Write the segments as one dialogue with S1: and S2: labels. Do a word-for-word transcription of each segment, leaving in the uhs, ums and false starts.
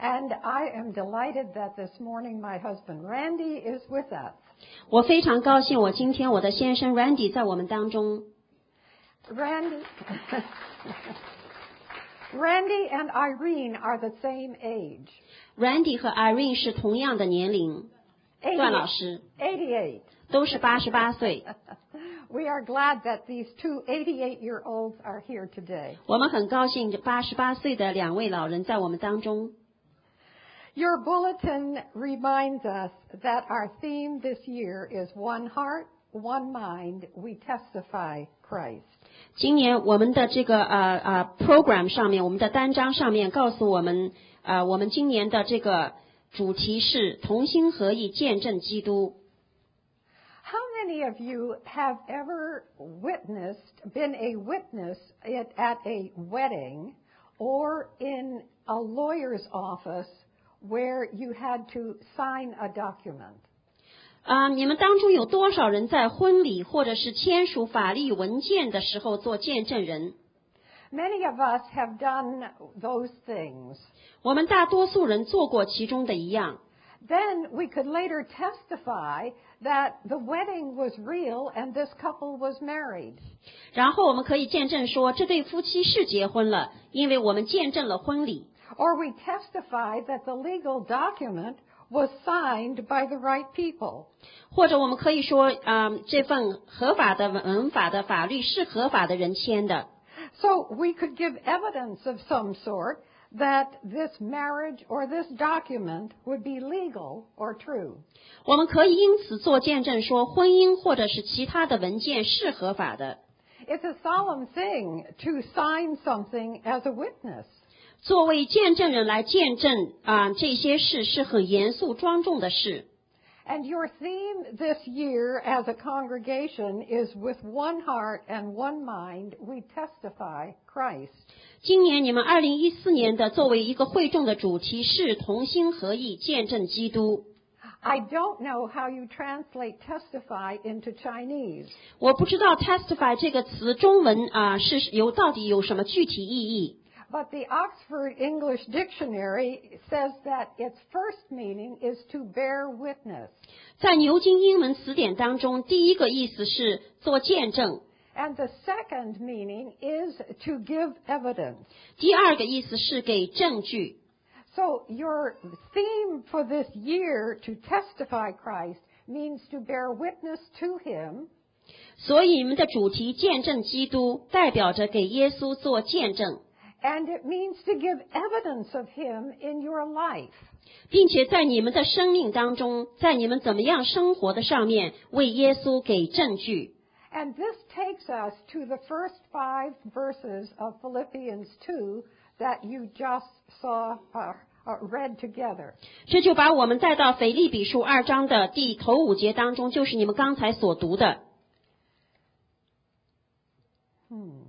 S1: And I am delighted that this morning my husband Randy is with us.
S2: 我非常高兴，我今天我的先生 Randy 在我们当中。
S1: Randy, Randy and Irene are the same age.
S2: Randy 和 Irene 是同样的年龄，段老师
S1: eighty-eight.
S2: 都是八十八岁。
S1: We are glad that these two eighty-eight-year-olds are here today.
S2: 我们很高兴，八十八岁的两位老人在我们当中。
S1: Your bulletin reminds us that our theme this year is One Heart, One Mind, We Testify Christ.
S2: 今年我们的这个呃呃 program 上面，我们的单章上面告诉我们，呃，我们今年的这个主题是同心合意见证基督。
S1: How many of you have ever witnessed, been a witness at, at a wedding or in a lawyer's office where you had to sign a document?
S2: 啊、呃，你们当中有多少人在婚礼或者是签署法律文件的时候做见证人？
S1: Many of us have done those things.
S2: 我们大多数人做过其中的一样。
S1: Then we could later testify that the wedding was real and this couple was married.
S2: 然后我们可以见证说，这对夫妻是结婚了，因为我们见证了婚礼。
S1: Or we testify that the legal document was signed by the right people.
S2: 或者我们可以说，啊、呃，这份合法的文法的法律是合法的人签的。
S1: So we could give evidence of some sort that this marriage or this document would be legal or true.
S2: 我们可以因此做见证说，婚姻或者是其他的文件是合法的。
S1: It's a solemn thing to sign something as a witness.
S2: 作为见证人来见证啊、呃、这些事是很严肃庄重的事。
S1: And your theme this year as a congregation is with one heart and one mind, we testify Christ.
S2: 今年你们二零一四年的作为一个会众的主题是同心合意见证基督。
S1: I don't know how you translate testify into Chinese.
S2: 我不知道 testify 这个词中文啊、呃、是有到底有什么具体意义。
S1: But the Oxford English Dictionary says that its first meaning is to bear witness.
S2: 在牛津英文词典当中，第一个意思是做见证。
S1: And the second meaning is to give evidence.
S2: 第二个意思是给证据。
S1: So your theme for this year to testify Christ means to bear witness to him.
S2: 所以你们的主题见证基督，代表着给耶稣做见证。
S1: And it means to give evidence of him in your life.
S2: 并且在你们的生命当中，在你们怎么样生活的上面，为耶稣给证据。
S1: And this takes us to the first five verses of Philippians two that you just saw uh, uh, read together.
S2: 这就把我们带到腓立比书二章的第头五节当中，就是你们刚才所读的。
S1: Hmm.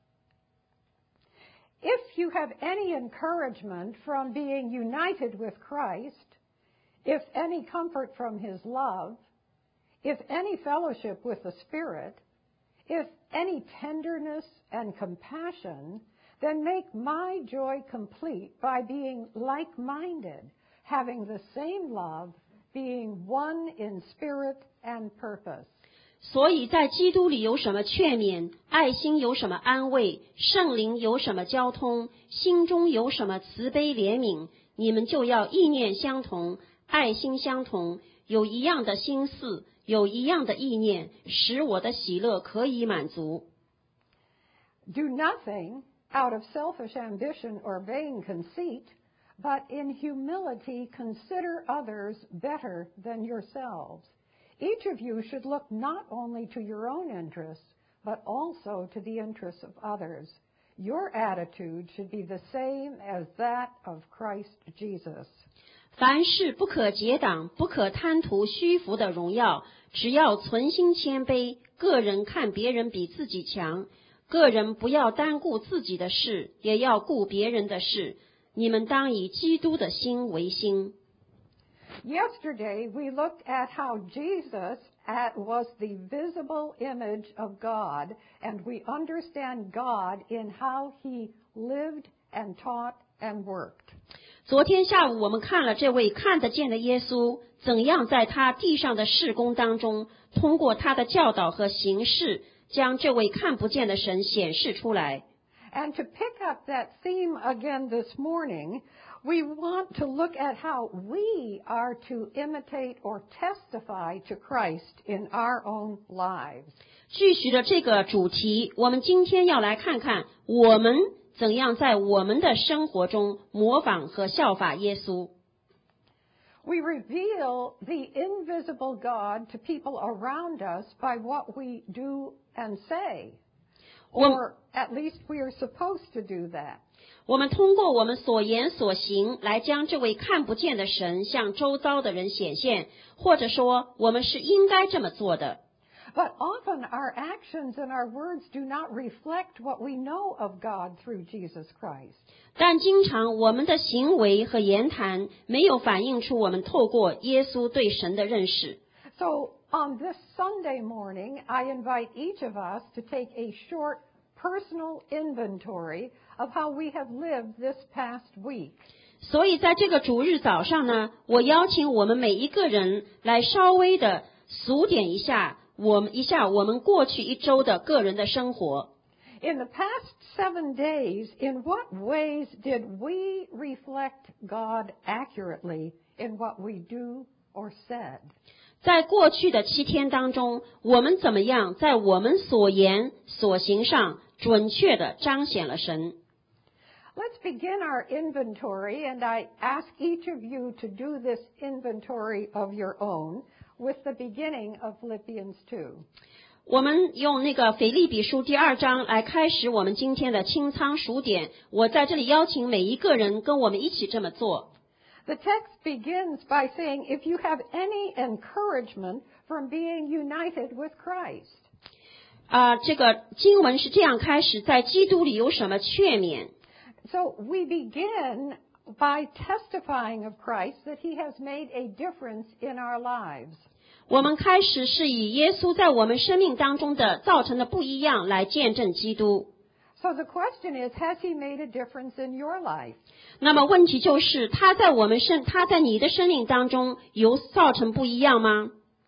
S1: If you have any encouragement from being united with Christ, if any comfort from his love, if any fellowship with the Spirit, if any tenderness and compassion, then make my joy complete by being like-minded, having the same love, being one in spirit and purpose.
S2: 所以在基督里有什么劝勉，爱心有什么安慰，圣灵有什么交通，心中有什么慈悲怜悯，你们就要意念相同，爱心相同，有一样的心思，有一样的意念，使我的喜乐可以满足。
S1: Do nothing out of selfish ambition or vain conceit, but in humility consider others better than yourselves. Each of you should look not only to your own interests, but also to the interests of others. Your attitude should be the same as that of Christ Jesus.
S2: 凡事不可结党，不可贪图虚浮的荣耀，只要存心谦卑，个人看别人比自己强，个人不要单顾自己的事，也要顾别人的事。你们当以基督的心为心。
S1: Yesterday, we looked at how Jesus at, was the visible image of God, and we understand God in how he lived and taught and worked.
S2: 昨天下午我们看了这位看得见的耶稣怎样在他地上的事工当中，通过他的教导和行事，将这位看不见的神显示出来。
S1: And to pick up that theme again this morning, we want to look at how we are to imitate or testify to Christ in our own lives.
S2: 继续的这个主题，我们今天要来看看我们怎样在我们的生活中模仿和效法耶稣。
S1: We reveal the invisible God to people around us by what we do and say. Or at least we are supposed to do that.
S2: 我们通过我们所言所行来将这位看不见的神向周遭的人显现，或者说我们是应该这么做的。
S1: But often our actions and our words do not reflect what we know of God through Jesus Christ.
S2: 但经常我们的行为和言谈没有反映出我们透过耶稣对神的认识。
S1: So on this Sunday morning, I invite each of us to take a short personal inventory of how we have lived this past week.
S2: 所以在这个主日早上呢，我邀请我们每一个人来稍微的数点一下我们一下我们过去一周的个人的生活。
S1: In the past seven days, in what ways did we reflect God accurately in what we do or said?
S2: 在过去的七天当中，我们怎么样在我们所言所行上准确地彰显了神？
S1: Let's begin our inventory, and I ask each of you to do this inventory of your own with the beginning of Philippians two.
S2: 我们用那个腓立比书第二章来开始我们今天的清仓数点。我在这里邀请每一个人跟我们一起这么做。
S1: The text begins by saying, if you have any encouragement from being united with Christ.
S2: 啊、这个经文是这样开始，在基督里有什么劝勉？
S1: So we begin by testifying of Christ that he has made a difference in our lives.
S2: 我们开始是以耶稣在我们生命当中的造成的不一样来见证基督。
S1: So the question is, has he made a difference in your life?
S2: 那么问题就是，他在我们生，他在你的生命当中有造成不一样吗？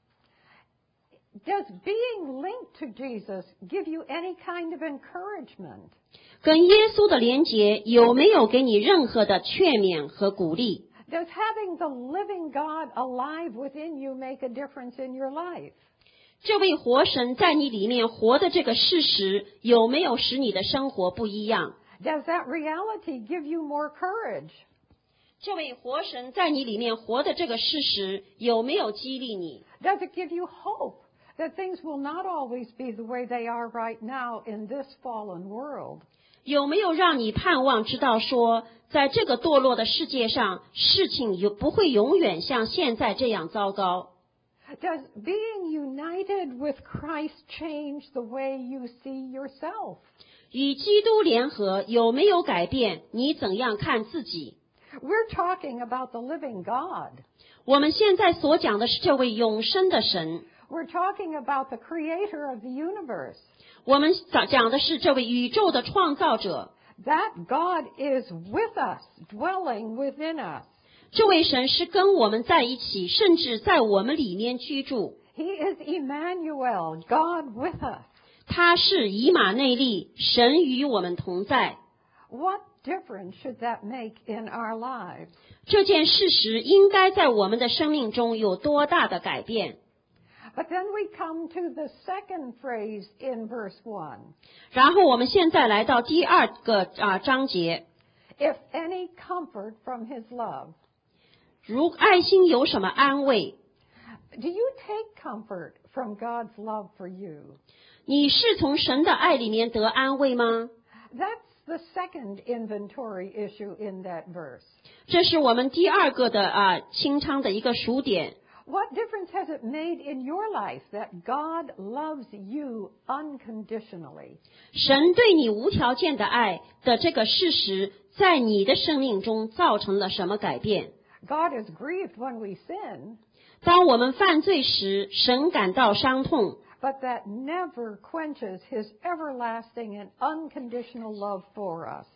S1: Does being linked to Jesus give you any kind of encouragement?
S2: 跟耶稣的连结有没有给你任何的劝勉和鼓励？
S1: Does having the living God alive within you make a difference in your life?
S2: 这位活神在你里面活的这个事实，有没有使你的生活不一样？
S1: Does that reality give you more courage?
S2: 这位活神在你里面活的这个事实，有没有激励你？
S1: Does it give you hope that things will not always be the way they are right now in this fallen world?
S2: 有没有让你盼望知道说，在这个堕落的世界上，事情有不会永远像现在这样糟糕？
S1: Does being united with Christ change the way you see yourself?
S2: 与基督联合有没有改变你怎样看自己？
S1: We're talking about the living God.
S2: 我们现在所讲的是这位永生的神，
S1: We're talking about the creator of the universe.
S2: 我们讲的是这位宇宙的创造者。
S1: That God is with us, dwelling within us.
S2: 这位神是跟我们在一起，甚至在我们里面居住。
S1: He is Emmanuel, God with us.
S2: 他是以马内利，神与我们同在。
S1: What difference should that make in our lives?
S2: 这件事实应该在我们的生命中有多大的改变？
S1: But then we come to the second phrase in verse one.
S2: 然后我们现在来到第二个啊章节，
S1: If any comfort from his love.
S2: 如爱心有什么安慰？
S1: Do you take comfort from God's love for you?
S2: 你是从神的爱里面得安慰吗？
S1: That's the second inventory issue in that verse.
S2: 这是我们第二个的啊清仓的一个数点。
S1: What difference has it made in your life that God loves you unconditionally?
S2: 神对你无条件的爱的这个事实，在你的生命中造成了什么改变？
S1: God is grieved when we sin,
S2: 当我们犯罪时，神感到伤痛，
S1: but that never quenches his everlasting and unconditional love for us.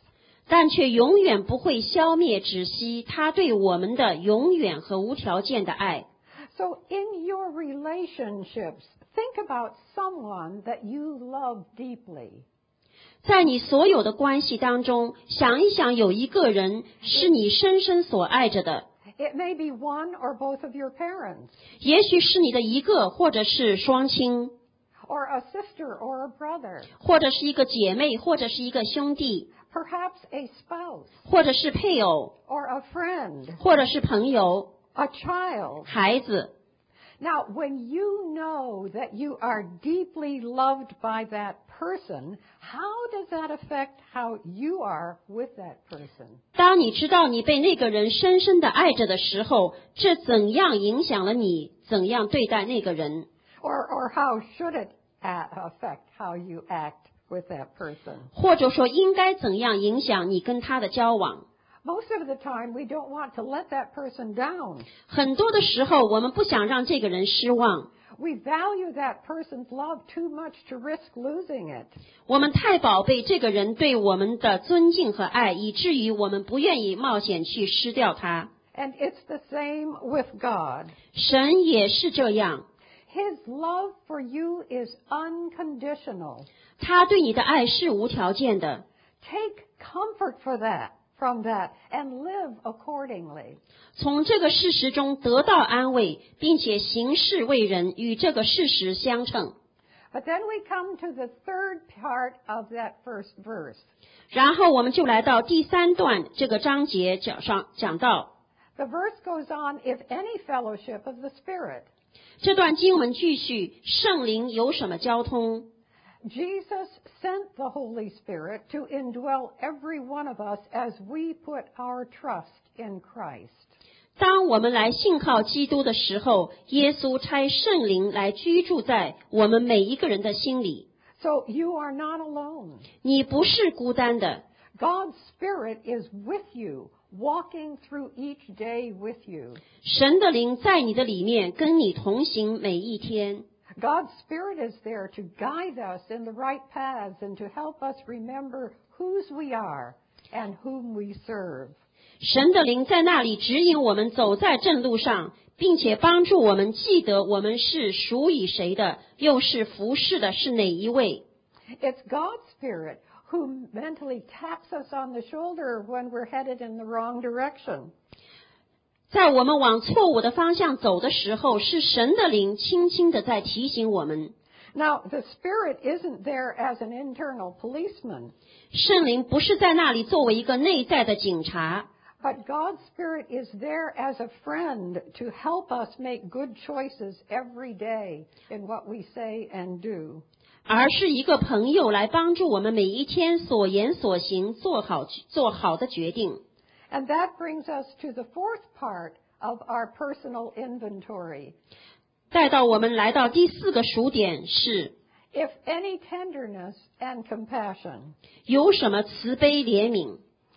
S2: 但却永远不会消灭止息他对我们的永远和无条件的爱。
S1: So in your relationships, think about someone that you love deeply.
S2: 在你所有的关系当中，想一想有一个人是你深深所爱着的。
S1: It may be one or both of your parents.
S2: 也许是你的一个或者是双亲，
S1: Or a sister or a brother.
S2: 或者是一个姐妹，或者是一个兄弟，
S1: Perhaps a spouse
S2: 或者是配偶，
S1: or a friend.
S2: 或者是朋友、
S1: A child.
S2: 孩子。
S1: Now, when you know that you are deeply loved by that person, how does that affect how you are with that person?
S2: 当你知道你被那个人深深的爱着的时候，这怎样影响了你怎样对待那个人？
S1: Or, or how should it a- affect how you act with that person?
S2: 或者说应该怎样影响你跟他的交往？
S1: Most of the time, we don't want to let that person down.
S2: 很多的时候，我们不想让这个人失望，
S1: We value that person's love too much to risk losing it.
S2: 我们太宝贝这个人对我们的尊敬和爱，以至于我们不愿意冒险去失掉他。
S1: And it's the same with God.
S2: 神也是这样，
S1: His love for you is unconditional.
S2: 他对你的爱是无条件的。
S1: Take comfort for that, from that, and live accordingly.
S2: 从这个事实中得到安慰，并且行事为人，与这个事实相称。
S1: But then we come to the third part of that first verse.
S2: 然后我们就来到第三段这个章节讲上讲到，
S1: The verse goes on, if any fellowship of the Spirit.
S2: 这段经文继续，圣灵有什么交通？
S1: Jesus sent the Holy Spirit to indwell every one of us as we put our trust in Christ.
S2: 当我们来信靠基督的时候，耶稣差圣灵来居住在我们每一个人的心里。
S1: So you are not alone.
S2: 你不是孤单的，
S1: God's Spirit is with you, walking through each day with you.
S2: 神的灵在你的里面，跟你同行每一天。
S1: God's Spirit is there to guide us in the right paths and to help us remember whose we are and whom we serve.
S2: 神的灵在那里指引我们走在正路上，并且帮助我们记得我们是属于谁的，又是服侍的是哪一位。
S1: It's God's Spirit who mentally taps us on the shoulder when we're headed in the wrong direction.
S2: 在我们往错误的方向走的时候，是神的灵轻轻地在提醒我们。
S1: Now, the Spirit isn't there as an internal policeman,
S2: 圣灵不是在那里作为一个内在的警察，
S1: but God's Spirit is there as a friend to help us make good choices every day in what we say and do.
S2: 而是一个朋友来帮助我们每一天所言所行做好做好的决定。
S1: And that brings us to the fourth part of our personal inventory.
S2: 带到我们来到第四个数点是
S1: If any tenderness and compassion.
S2: 有什么慈悲怜悯。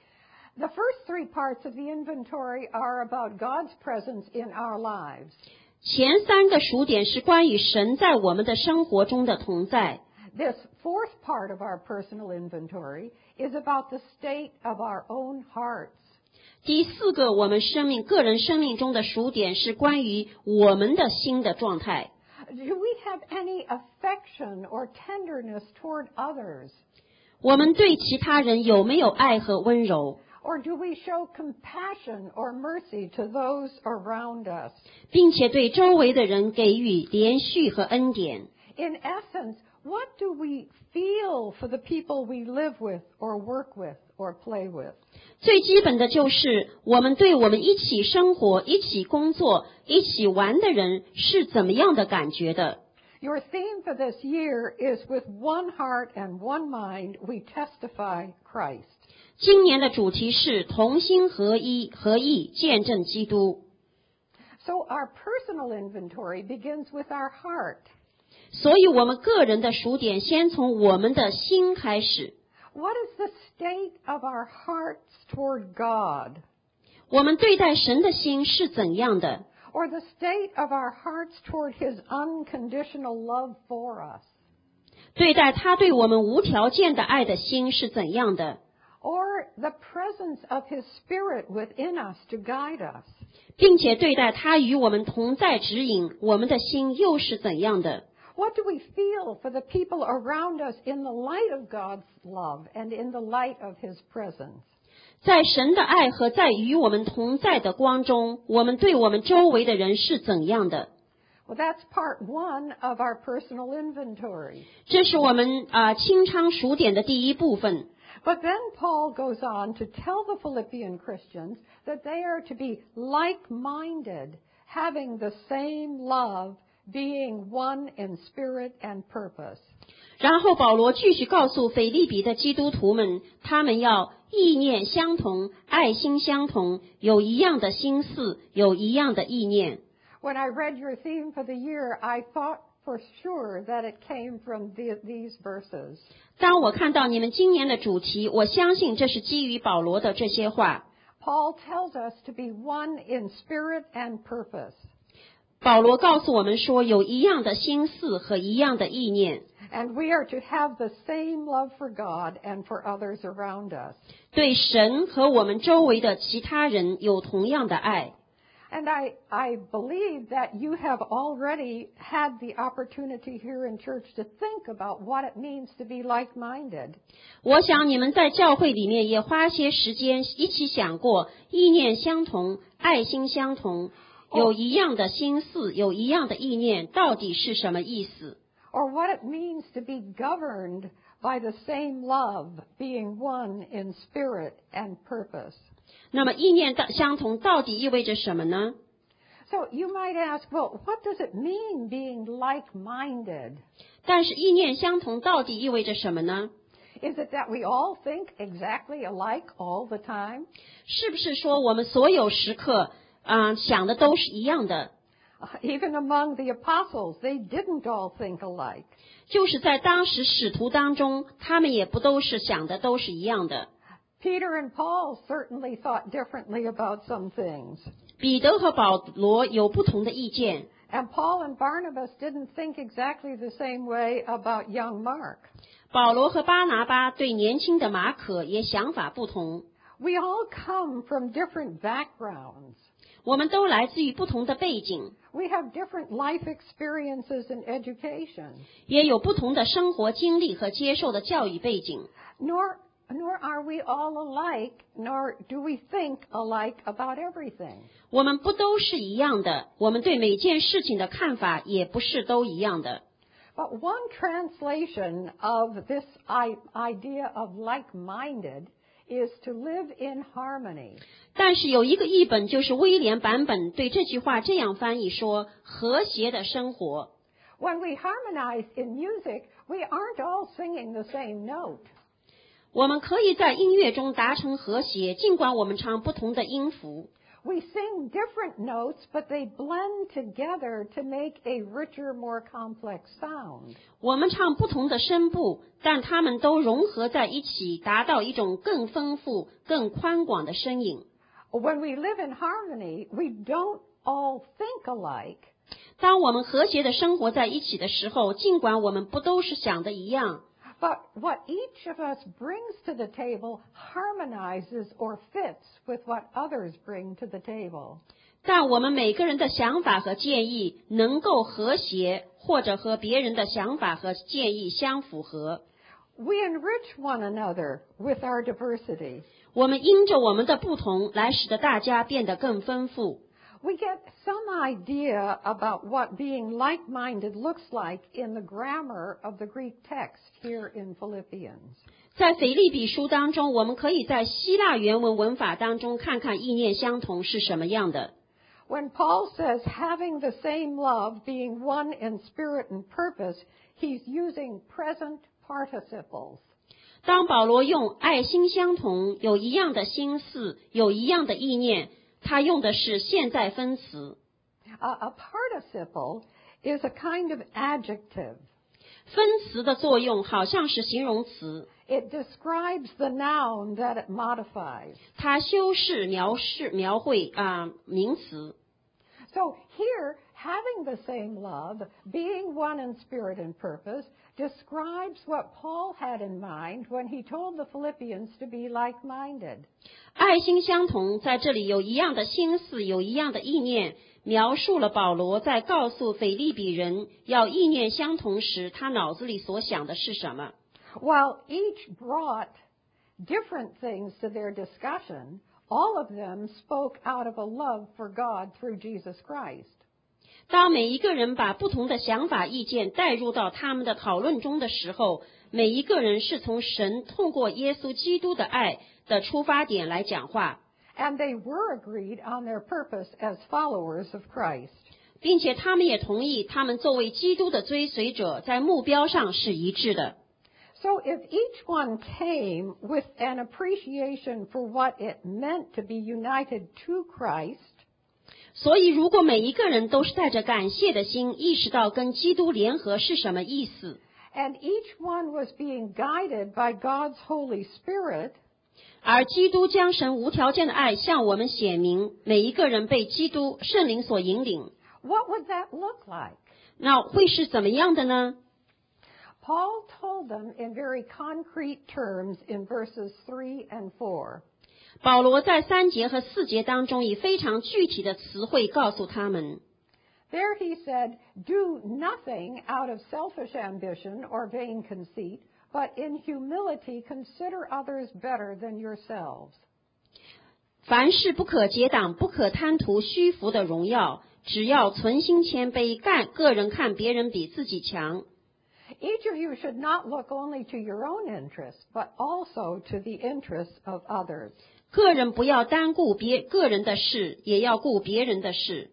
S1: The first three parts of the inventory are about God's presence in our lives.
S2: 前三个数点是关于神在我们的生活中的同在。
S1: This fourth part of our personal inventory is about the state of our own hearts.
S2: 第四个我们生命个人生命中的数点是关于我们的心的状态。
S1: Do we have any affection or tenderness toward others?
S2: 我们对其他人有没有爱和温柔？
S1: Or do we show compassion or mercy to those around us?
S2: 并且对周围的人给予怜恤和恩典。
S1: In essence, what do we feel for the people we live with or work with or play with?
S2: 最基本的就是我们对我们一起生活、一起工作、一起玩的人是怎么样的感觉的。
S1: Your theme for this year is with one heart and one mind we testify Christ.
S2: 今年的主题是同心合一、合意见证基督。
S1: So our personal inventory begins with our heart.
S2: 所以我们个人的数点先从我们的心开始。
S1: What is the state of our hearts toward God?
S2: 我们对待神的心是怎样的？
S1: Or the state of our hearts toward His unconditional love for us?
S2: 对待他对我们无条件的爱的心是怎样的？
S1: or the presence of His Spirit within us to guide us.
S2: 并且对待他与我们同在指引，我们的心又是怎样的？
S1: What do we feel for the people around us in the light of God's love and in the light of His presence?
S2: 在神的爱和在与我们同在的光中，我们对我们周围的人是怎样的？
S1: Well, that's part one of our personal inventory.
S2: 这是我们啊、呃、清仓数点的第一部分。
S1: But then Paul goes on to tell the Philippian Christians that they are to be like-minded, having the same love, being one in spirit and purpose.
S2: 然后保罗继续告诉腓立比的基督徒们，他们要意念相同，爱心相同，有一样的心思，有一样的意念。
S1: When I read your theme for the year, I thought for sure that it came from the, these verses.
S2: 当我看到你们今年的主题，我相信这是基于保罗的这些话。
S1: Paul tells us to be one in spirit and purpose.
S2: 保罗告诉我们说，有一样的心思和一样的意念。
S1: And we are to have the same love for God and for others around us.
S2: 对神和我们周围的其他人有同样的爱。
S1: And I, I believe that you have already had the opportunity here in church to think about what it means to be like-minded.
S2: 我想你们在教会里面也花些时间一起想过，意念相同，爱心相同，有一样的心思，有一样的意念，到底是什么意思？
S1: Or what it means to be governed by the same love, being one in spirit and purpose.
S2: 那么意念相同到底意味着什么呢？
S1: So you might ask, well, what does it mean being like-minded?
S2: 但是意念相同到底意味着什么呢？
S1: Is it that we all think exactly alike all the time?
S2: 是不是说我们所有时刻啊、呃、想的都是一样的？
S1: Even among the apostles, they didn't all think alike.
S2: 就是在当时使徒当中，他们也不都是想的都是一样的。
S1: Peter and Paul certainly thought differently about some things.
S2: 彼得和保罗有不同的意见。
S1: And Paul and Barnabas didn't think exactly the same way about young Mark.
S2: 保罗和巴拿巴对年轻的马可也想法不同。
S1: We all come from different backgrounds.
S2: 我们都来自于不同的背景，
S1: We have different life experiences and education.
S2: 也有不同的生活经历和接受的教育背景。
S1: Nor, nor are we all alike, nor do we think alike about everything.
S2: 我们不都是一样的，我们对每件事情的看法也不是都一样的。
S1: But one translation of this idea of like-minded is to live in harmony.
S2: 但是有一个译本就是威廉版本对这句话这样翻译说：和谐的生活。
S1: When we harmonize in music, we aren't all singing the same note.
S2: 我们可以在音乐中达成和谐，尽管我们唱不同的音符。
S1: We sing different notes, but they blend together to make a richer, more complex sound.
S2: 我们唱不同的声部，但它们都融合在一起，达到一种更丰富、更宽广的声音。
S1: When we live in harmony, we don't all think alike.
S2: 当我们和谐的生活在一起的时候，尽管我们不都是想的一样，
S1: But what each of us brings to the table harmonizes or fits with what others bring to the table.
S2: 但我们每个人的想法和建议能够和谐，或者和别人的想法和建议相符合。
S1: We enrich one another with our diversity.
S2: 我们因着我们的不同来使得大家变得更丰富。
S1: We get some idea about what being like-minded looks like in the grammar of the Greek text here in Philippians.
S2: 在腓立比书当中，我们可以在希腊原文文法当中看看意念相同是什么样的。
S1: When Paul says having the same love, being one in spirit and purpose, he's using present participles.
S2: 当保罗用爱心相同，有一样的心思，有一样的意念，他用的是现在分词。
S1: A, a participle is a kind of adjective.
S2: 分词的作用好像是形容词，
S1: It describes the noun that it modifies.
S2: 它修饰、描述、描绘啊、呃、名词。
S1: So here, having the same love, being one in spirit and purpose, describes what Paul had in mind when he told the Philippians to be like-minded.
S2: 爱心相同，在这里有一样的心思，有一样的意念，描述了保罗在告诉腓立比人要意念相同时，他脑子里所想的是什么。
S1: While each brought different things to their discussion, all of them spoke out of a love for God through Jesus Christ.
S2: 当每一个人把不同的想法意见带入到他们的讨论中的时候，每一个人是从神透过耶稣基督的爱的出发点来讲话。
S1: And they were agreed on their purpose as followers of Christ.
S2: 并且他们也同意，他们作为基督的追随者，在目标上是一致的。
S1: So if each one came with an appreciation for what it meant to be united to Christ,
S2: 所以如果每一个人都是带着感谢的心，意识到跟基督联合是什么意思，
S1: and each one was being guided by God's Holy Spirit,
S2: 而基督将神无条件的爱向我们显明，每一个人被基督圣灵所引领，
S1: what would that look like?
S2: 那会是怎么样的呢？
S1: Paul told them in very concrete terms in verses three and four.
S2: 保罗在三节和四节当中以非常具体的词汇告诉他们。
S1: There he said, "Do nothing out of selfish ambition or vain conceit, but in humility consider others better than yourselves."
S2: 凡事不可结党，不可贪图虚浮的荣耀，只要存心谦卑，干个人看别人比自己强。
S1: Each of you should not look only to your own interests, but also to the interests of others.
S2: 个人不要单顾别个人的事，也要顾别人的事。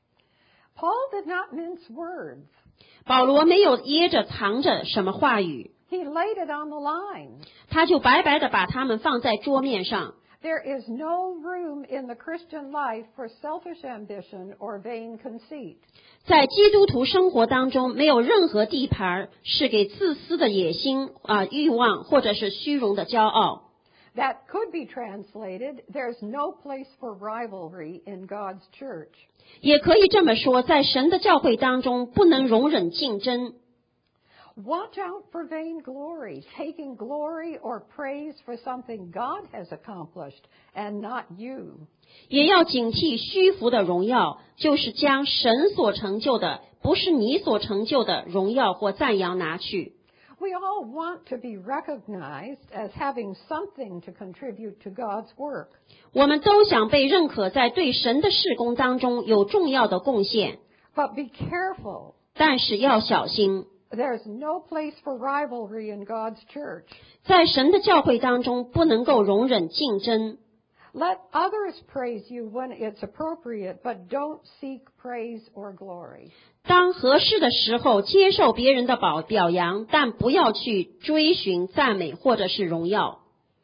S1: Paul did not mince words.
S2: 保罗没有掖着藏着什么话语，
S1: He laid it on the line.
S2: 他就白白的把它们放在桌面上。
S1: There is no room in the Christian life for selfish ambition or vain conceit.
S2: 在基督徒生活当中，没有任何地盘是给自私的野心啊、欲望或者是虚荣的骄傲。
S1: That could be translated, there's no place for rivalry in God's church.
S2: 也可以这么说，在神的教会当中，不能容忍竞争。
S1: Watch out for vain glory, taking glory or praise for something God has accomplished and not you.
S2: 也要警惕虚浮的荣耀，就是将神所成就的，不是你所成就的荣耀或赞扬拿去。
S1: We all want to be recognized as having something to contribute to God's work.
S2: 我们都想被认可，在对神的事工当中有重要的贡献，
S1: But be careful.
S2: 但是要小心，
S1: There's no place for rivalry in God's church.
S2: 在神的教会当中不能够容忍竞争。
S1: Let others praise you when it's appropriate, but don't seek praise or glory.
S2: 当合适的时候接受别人的表表扬，但不要去追寻赞美或者是荣耀。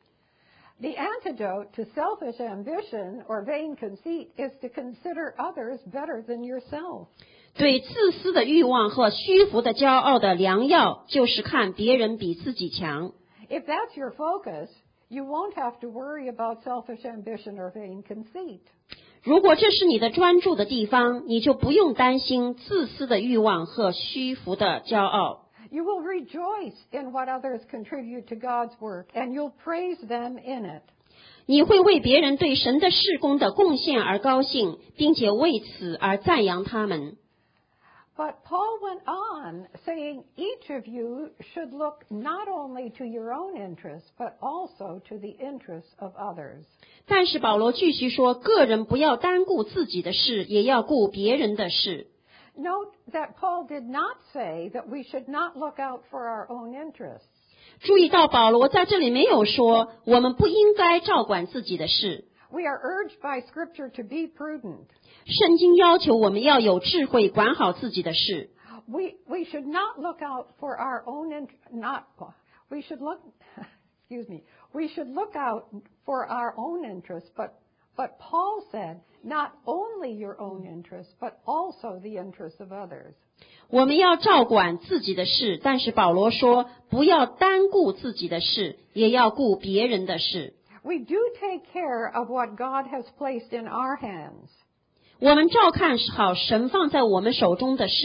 S1: The antidote to selfish ambition or vain conceit is to consider others better than yourself.
S2: 对自私的欲望和虚浮的骄傲的良药，就是看别人比自己强。
S1: If that's your focus, you won't have to worry about selfish ambition or vain conceit.
S2: 如果这是你的专注的地方，你就不用担心自私的欲望和虚浮的骄傲。
S1: You will rejoice in what others contribute to God's work, and you'll praise them in it.
S2: 你会为别人对神的事工的贡献而高兴，并且为此而赞扬他们。
S1: But Paul went on saying each of you should look not only to your own interests, but also to the interests of others.
S2: 但是保罗继续说，个人不要单顾自己的事，也要顾别人的事。
S1: Note that Paul did not say that we should not look out for our own interests.
S2: 注意到保罗在这里没有说我们不应该照管自己的事。
S1: We are urged by Scripture to be prudent.
S2: 圣经要求我们要有智慧，管好自己的事。
S1: We we should not look out for our own int- not we should look excuse me we should look out for our own interests, but but Paul said not only your own interests, but also the interests of others.
S2: 我们要照管自己的事，但是保罗说不要单顾自己的事，也要顾别人的事。
S1: We do take care of what God has placed in our hands,
S2: 我们照看好神放在我们手中的事，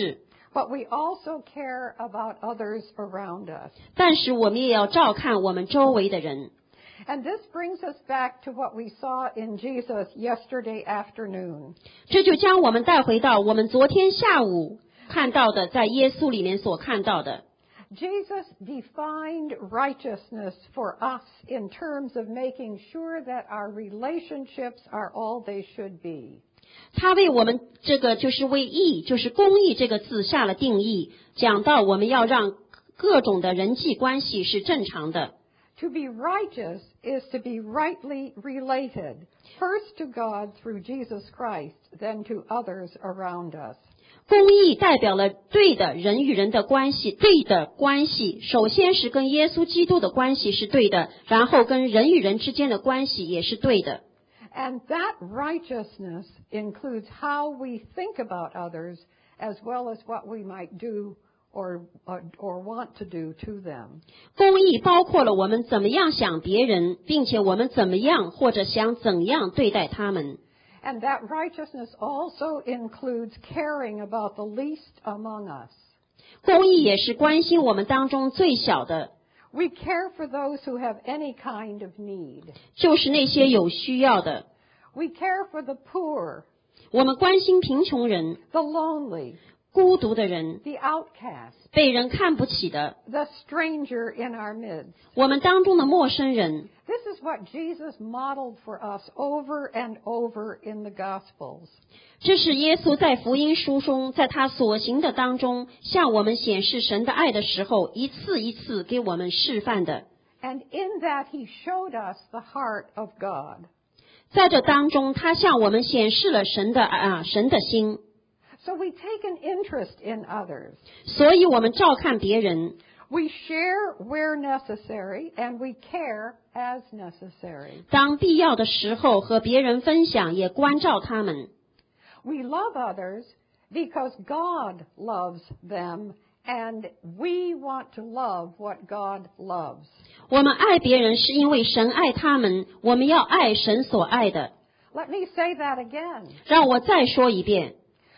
S1: But we also care about others around us.
S2: 但是我们也要照看我们周围的人。
S1: And this brings us back to what we saw in Jesus yesterday afternoon.
S2: 这就将我们带回到我们昨天下午看到的，在耶稣里面所看到的。
S1: Jesus defined righteousness for us in terms of making sure that our relationships are all they should be.
S2: 他为我们这个就是为义，就是公义这个字下了定义，讲到我们要让各种的人际关系是正常的。
S1: To be righteous is to be rightly related, first to God through Jesus Christ, then to others around us.
S2: 公义代表了对的人与人的关系，对的关系，首先是跟耶稣基督的关系是对的，然后跟人与人之间的关系也是对的。
S1: And that righteousness includes how we think about others as well as what we might do or, or, or want to do to them.
S2: 公义包括了我们怎么样想别人，并且我们怎么样或者想怎样对待他们。
S1: And that righteousness also includes caring about the least among us.
S2: 公义也是关心我们当中最小的。
S1: We care for those who have any kind of need.
S2: 就是那些有需要的。
S1: We care for the poor.
S2: 我们关心贫穷人、
S1: The lonely.
S2: 孤独的人、
S1: The outcast.
S2: 被人看不起的、
S1: The stranger in our midst.
S2: 我们当中的陌生人。
S1: This is what Jesus modeled for us over and over in the Gospels.
S2: 这是耶稣在福音书中，在他所行的当中，向我们显示神的爱的时候，一次一次给我们示范的。
S1: And in that he showed us the heart of God.
S2: 在这当中，他向我们显示了神的啊神的心。
S1: So we take an interest in others.
S2: 所以我们照看别人。
S1: We share where necessary, and we care as necessary.
S2: 当必要的时候，和别人分享，也关照他们。
S1: We love others because God loves them, and we want to love what God loves.
S2: 我们爱别人是因为神爱他们，我们要爱神所爱的。
S1: Let me say that again.
S2: 让我再说一遍。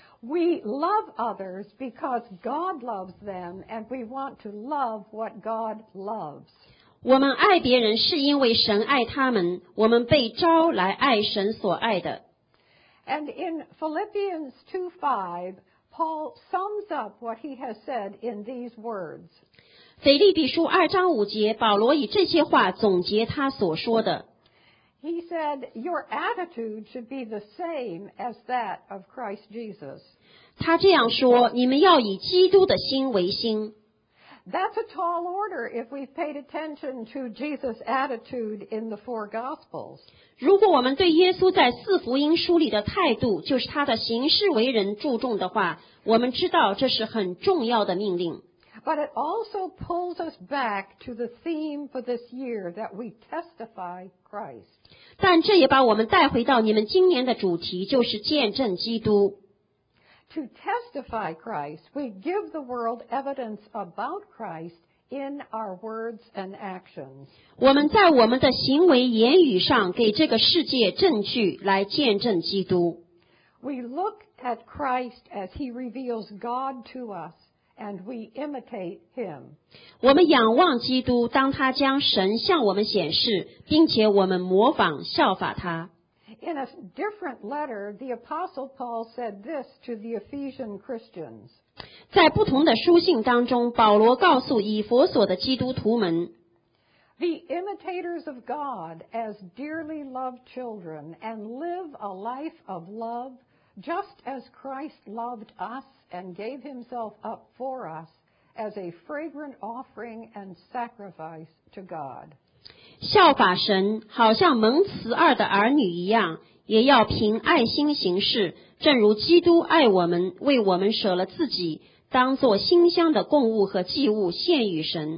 S1: We love others because God loves them, and we want to love what God loves.
S2: 我们爱别人是因为神爱他们，我们被召来爱神所爱的。
S1: And in Philippians two five, Paul sums up what he has said in these words.
S2: 腓立比书二章五节，保罗以这些话总结他所说的。
S1: He said, your attitude should be the same as that of Christ Jesus.
S2: 他这样说，你们要以基督的心为心。
S1: That's a tall order if we've paid attention to Jesus' attitude in the four Gospels.
S2: 如果我们对耶稣在四福音书里的态度，就是他的行事为人注重的话，我们知道这是很重要的命令。
S1: But it also pulls us back to the theme for this year that we testify Christ.
S2: 但这也把我们带回到你们今年的主题，就是见证基督。
S1: To testify Christ, we give the world evidence about Christ in our words and actions.
S2: 我们在我们的行为言语上给这个世界证据来见证基督。
S1: We look at Christ as he reveals God to us, and we imitate him.
S2: 我们仰望基督，当他将神向我们显示，并且我们模仿效法他。
S1: In a different letter, the Apostle Paul said this to the Ephesian Christians.
S2: 在不同的书信当中，保罗告诉以弗所的基督徒们，
S1: Be imitators of God as dearly loved children, and live a life of love, just as Christ loved us and gave himself up for us as a fragrant offering and sacrifice to God.
S2: 效法神，好像蒙慈爱的儿女一样，也要凭爱心行事，正如基督爱我们，为我们舍了自己，当作馨香的供物和祭物献与神。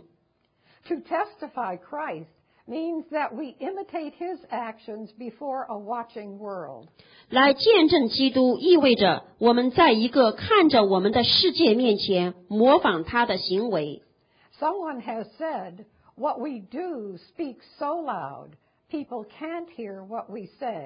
S1: To testify Christ means that we imitate his actions before a watching world.
S2: 来见证基督，意味着我们在一个看着我们的世界面前模仿他的行为。
S1: Someone has said, what we do speaks so loud, people can't hear what we say.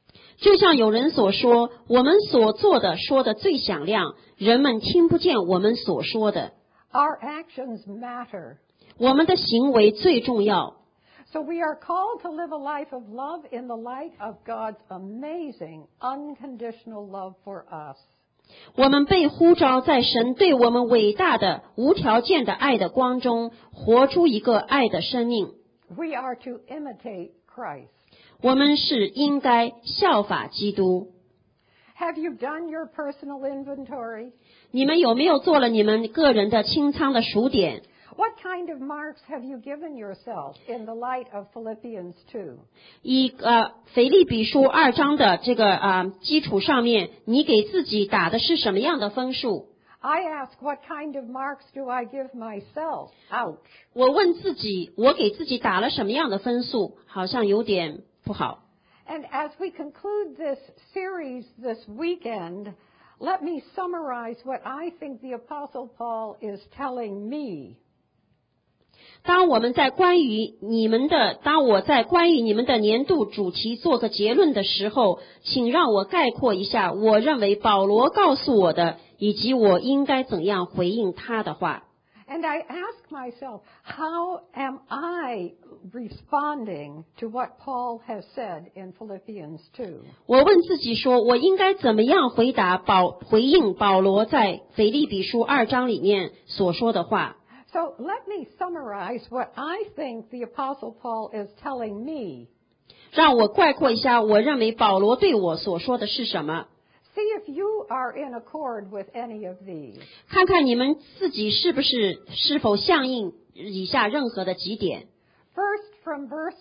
S2: 就像有人所说，我们所做的说的最响亮，人们听不见我们所说的。
S1: Our actions matter.
S2: 我们的行为最重要。
S1: So we are called to live a life of love in the light of God's amazing, unconditional love for us.
S2: 我们被呼召在神对我们伟大的、无条件的爱的光中，活出一个爱的生命。
S1: We are to imitate Christ.
S2: 我们是应该效法基督。
S1: Have you done your personal inventory?
S2: 你们有没有做了你们个人的清仓的数点？
S1: What kind of marks have you given yourself in the light of Philippians two?
S2: 以呃腓立比书二章的这个啊、呃、基础上面，你给自己打的是什么样的分数？
S1: I ask, what kind of marks do I give myself? Ouch.
S2: 我问自己，我给自己打了什么样的分数？好像有点不好。
S1: And as we conclude this series this weekend, let me summarize what I think the Apostle Paul is telling me.
S2: 当我们在关于你们的，当我在关于你们的年度主题做个结论的时候，请让我概括一下我认为保罗告诉我的，以及我应该怎样回应他的话。
S1: And I ask myself, how am I responding to what Paul has said in Philippians two?
S2: 我问自己说，我应该怎么样回答保回应保罗在腓立比书二章里面所说的话。
S1: So let me summarize what I think the Apostle Paul is telling me.
S2: 让我概括一下我认为保罗对我所说的是什么。
S1: See if you are in accord with any of these.
S2: 看看你们自己是不是是否响应以下任何的几点。
S1: First, from verse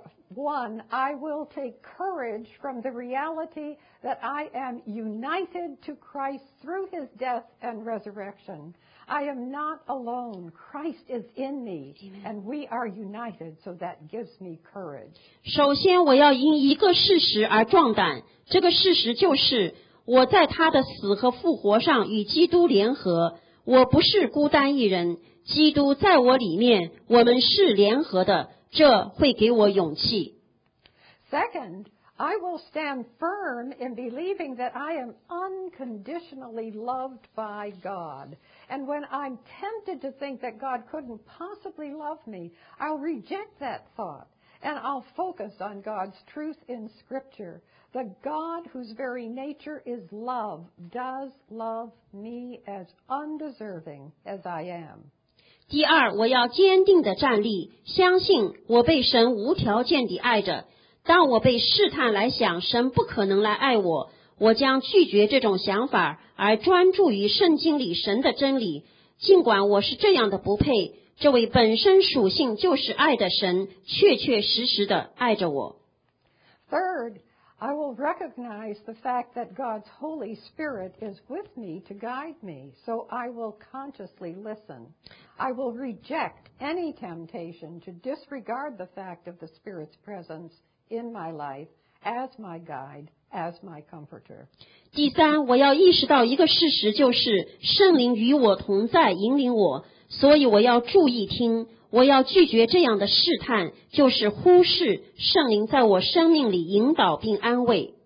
S1: one, I will take courage from the reality that I am united to Christ through his death and resurrection. I am not alone. Christ is in me, and we are united, so that gives me courage.
S2: 首先，我要因一个事实而壮胆，这个事实就是我在他的死和复活上与基督联合，我不是孤单一人，基督在我里面，我们是联合的，这会给我勇气。
S1: Second, I will stand firm in believing that I am unconditionally loved by God. And when I'm tempted to think that God couldn't possibly love me, I'll reject that thought and I'll focus on God's truth in Scripture. The God whose very nature is love does love me as undeserving as I am.
S2: 第二，我要坚定地站立，相信我被神无条件地爱着。当我被试探来想神不可能来爱我，我将拒绝这种想法，而专注于圣经里神的真理。尽管我是这样的不配，这位本身属性就是爱的神，确确实实地爱着我。
S1: Third, I will recognize the fact that God's Holy Spirit is with me to guide me, so I will consciously listen. I will reject any temptation to disregard the fact of the Spirit's presence in my life as my guide, as my comforter.
S2: 第三，我要意识到一个事实，就是圣灵与我同在，引领我，所以我要注意听，我要拒绝这样的试探，就是忽视圣灵在我生命里引导并安慰。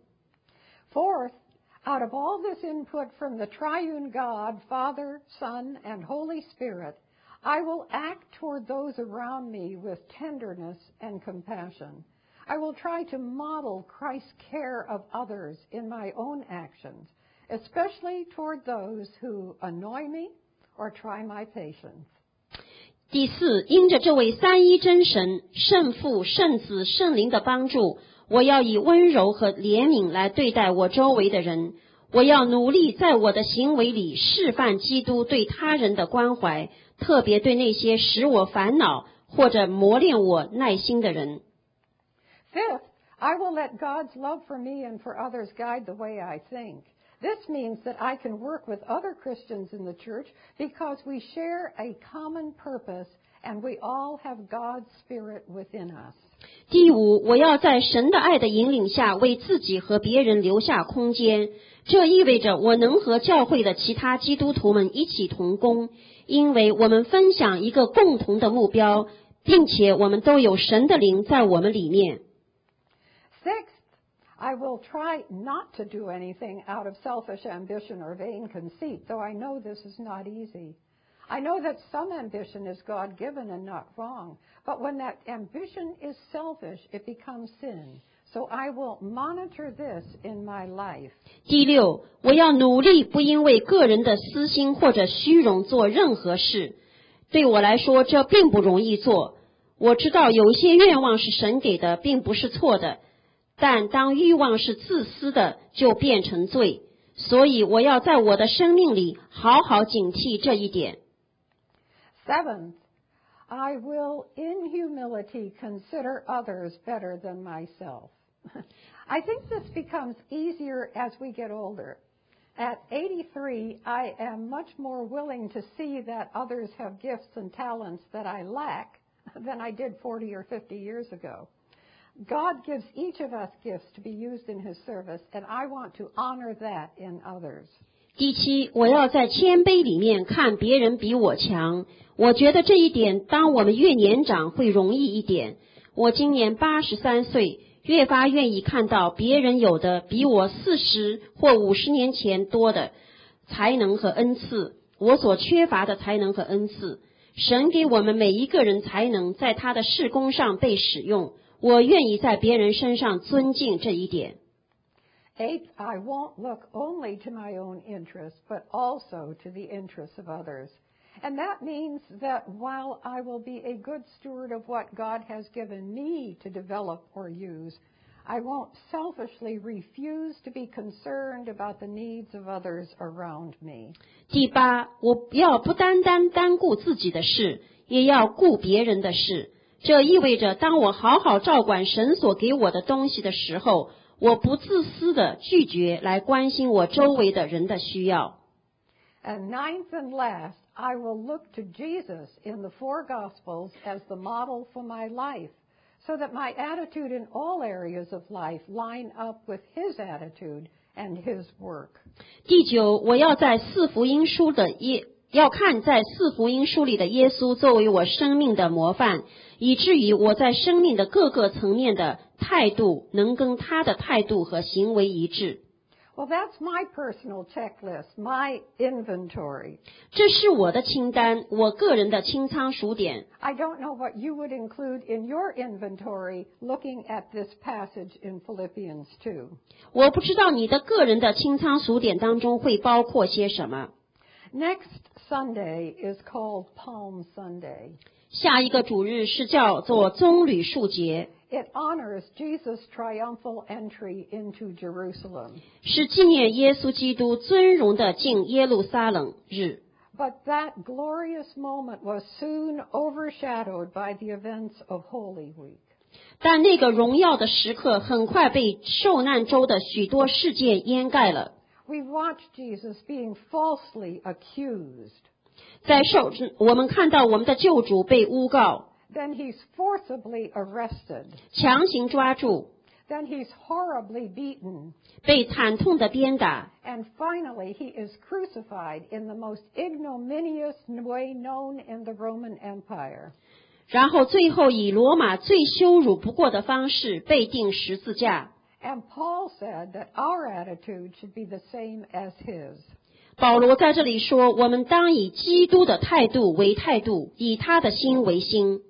S1: Fourth, out of all this input from the triune God, Father, Son, and Holy Spirit, I will act toward those around me with tenderness and compassion. I will try to model Christ's care of others in my own actions, especially toward those who annoy me or try my patience.
S2: 第四，因着这位三一真神、圣父、圣子、圣灵的帮助，我要以温柔和怜悯来对待我周围的人。我要努力在我的行为里示范基督对他人的关怀，特别对那些使我烦恼或者磨练我耐心的人。
S1: Fifth, I will let God's love for me and for others guide the way I think. This means that I can work with other Christians in the church because we share a common purpose and we all have God's Spirit within us.
S2: 第五，我要在神的爱的引领下为自己和别人留下空间，这意味着我能和教会的其他基督徒们一起同工，因为我们分享一个共同的目标，并且我们都有神的灵在我们里面。
S1: Sixth, I will try not to do anything out of selfish ambition or vain conceit, though I know this is not easy. I know that some ambition is God-given and not wrong, but when that ambition is selfish, it becomes sin. So I will monitor this in my life.
S2: 第六，我要努力不因为个人的私心或者虚荣做任何事。对我来说，这并不容易做。我知道有些愿望是神给的，并不是错的。但当欲望是自私的，就变成罪。所以我要在我的生命里好好警惕这一点。
S1: Seventh, I will in humility consider others better than myself. I think this becomes easier as we get older. At eighty-three, I am much more willing to see that others have gifts and talents that I lack than I did forty or fifty years ago. God gives each of us gifts to be used in His service, and I want to honor that in others.
S2: 第七，我要在谦卑里面看别人比我强。我觉得这一点，当我们越年长会容易一点。我今年八十三岁，越发愿意看到别人有的比我四十或五十年前多的才能和恩赐，我所缺乏的才能和恩赐。神给我们每一个人才能在他的事工上被使用。我愿意在别人身上尊敬这一点。
S1: Eighth, I won't look only to my own interests, but also to the interests of others. And that means that while I will be a good steward of what God has given me to develop or use, I won't selfishly refuse to be concerned about the needs of others around me.
S2: 第八，我要不单单单顾自己的事，也要顾别人的事。这意味着当我好好照管神所给我的东西的时候，我不自私的拒绝来关心我周围的人的需要。
S1: And ninth and last, I will look to Jesus in the four Gospels as the model for my life, so that my attitude in all areas of life line up with His attitude and His work.
S2: 第九，我要在四福音书的耶要看在四福音书里的耶稣作为我生命的模范，以至于我在生命的各个层面的态度能跟他的态度和行为一致。
S1: Well, that's my personal checklist, my inventory.
S2: 这是我的清单，我个人的清仓数点。
S1: I don't know what you would include in your inventory looking at this passage in Philippians two.
S2: 我不知道你的个人的清仓数点当中会包括些什么。
S1: Next Sunday is called Palm Sunday.
S2: 下一个主日是叫做棕榈树节。
S1: It honors Jesus' triumphal entry into Jerusalem.
S2: 是纪念耶稣基督尊荣的进耶路撒冷日。
S1: But that glorious moment was soon overshadowed by the events of Holy Week.
S2: 但那个荣耀的时刻很快被受难周的许多事件掩盖了。
S1: We watch Jesus being falsely accused.
S2: 在受我们看到我们的救主被诬告。
S1: Then he's forcibly arrested.
S2: 强行抓住。
S1: Then he's horribly beaten.
S2: 被惨痛的鞭打。
S1: And finally, he is crucified in the most ignominious way known in the Roman Empire.
S2: 然后最后以罗马最羞辱不过的方式被钉十字架。
S1: And Paul said that our attitude should be the same as his.
S2: 保罗在这里说，我们当以基督的态度为态度，以他的心为心。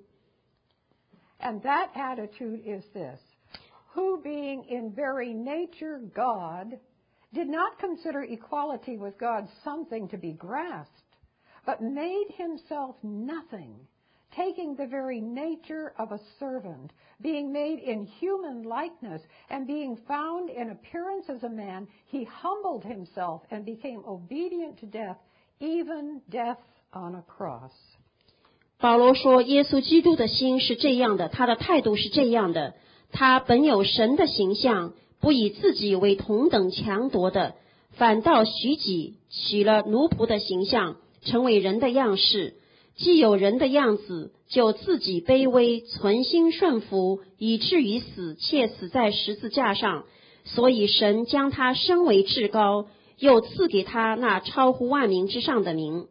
S1: And that attitude is this: who being in very nature God, did not consider equality with God something to be grasped, but made himself nothing, taking the very nature of a servant, being made in human likeness, and being found in appearance as a man, he humbled himself and became obedient to death, even death on a cross.
S2: 保罗说，耶稣基督的心是这样的，他的态度是这样的，他本有神的形象，不以自己为同等强夺的，反倒许己，取了奴仆的形象，成为人的样式。既有人的样子，就自己卑微，存心顺服，以至于死，且死在十字架上。所以神将他升为至高，又赐给他那超乎万名之上的名。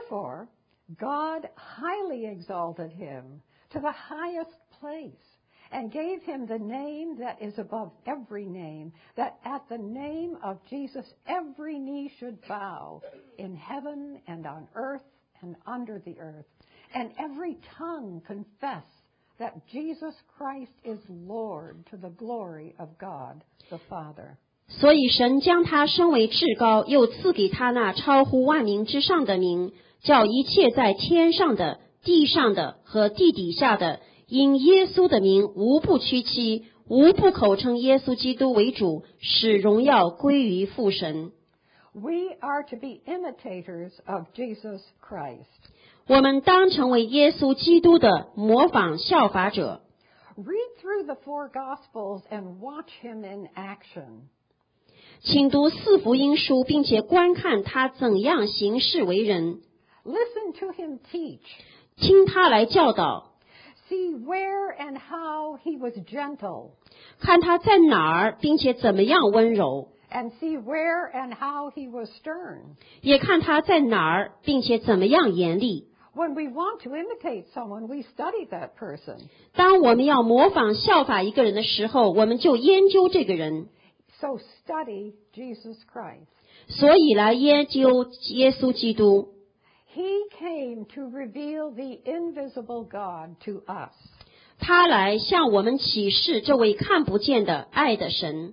S1: Therefore, God highly exalted him to the highest place and gave him the name that is above every name, that at the name of Jesus every knee should bow, in heaven and on earth and under the earth, and every tongue confess that Jesus Christ is Lord, to the glory of God the Father.
S2: 所以神将他升为至高，又赐给他那超乎万名之上的名，叫一切在天上的、地上的和地底下的，因耶稣的名无不屈膝，无不口称耶稣基督为主，使荣耀归于父神。
S1: We are to be imitators of Jesus Christ.
S2: 我们当成为耶稣基督的模仿效法者。
S1: Read through the four Gospels and watch him in action.
S2: 请读四福音书，并且观看他怎样行事为人，
S1: Listen to him teach.
S2: 听他来教导，
S1: See where and how he was gentle,
S2: 看他在哪儿，并且怎么样温柔，
S1: and see where and how he was stern.
S2: 也看他在哪儿，并且怎么样严厉。
S1: When we want to imitate someone, we study that person.
S2: 当我们要模仿效法一个人的时候，我们就研究这个人，
S1: So study Jesus Christ.
S2: 所以来研究耶稣基督。
S1: He came to reveal the invisible God to us.
S2: 他来向我们启示这位看不见的爱的神。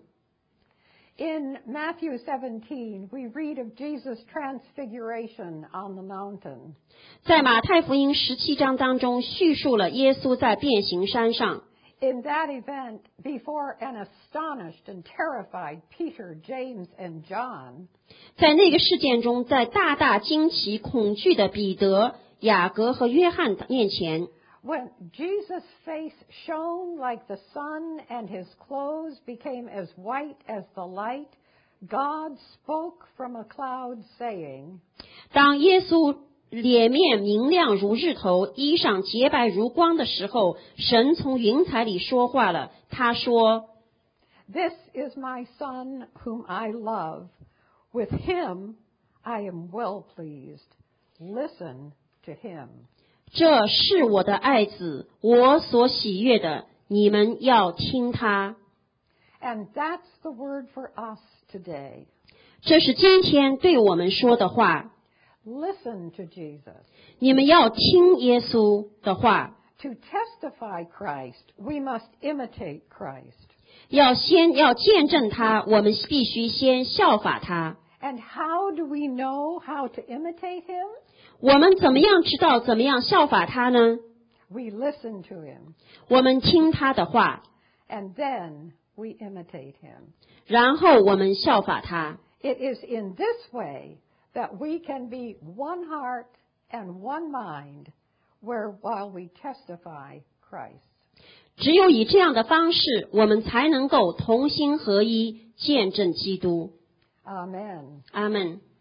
S1: In Matthew seventeen, we read of Jesus' transfiguration on the mountain.
S2: 在马太福音十七章当中叙述了耶稣在变形山上，
S1: In that event, before an astonished and terrified Peter, James, and John,
S2: 在那个事件中，在大大惊奇恐惧的彼得、雅各和约翰面前，
S1: when Jesus' face shone like the sun and his clothes became as white as the light, God spoke from a cloud saying,
S2: 当耶稣脸面明亮如日头，衣裳洁白如光的时候，神从云彩里说话了。他说
S1: This is my son whom I love. With him I am well pleased. Listen to him.
S2: 这是我的爱子，我所喜悦的，你们要听他。
S1: And that's the word for us today.
S2: 这是今天对我们说的话，
S1: Listen to Jesus.
S2: 你们要听耶稣的话。
S1: To testify Christ, we must imitate Christ.
S2: 要先要见证他，我们必须先效法他。
S1: And how do we know how to imitate him?
S2: 我们怎么样知道怎么样效法他呢？
S1: We listen to him,
S2: 我们听他的话，
S1: and then we imitate him.
S2: 然后我们效法他。
S1: It is in this way that we can be one heart and one mind, where while we testify Christ.
S2: 只有以这样的方式，我们才能够同心合一，见证基督。
S1: Amen.
S2: 阿们。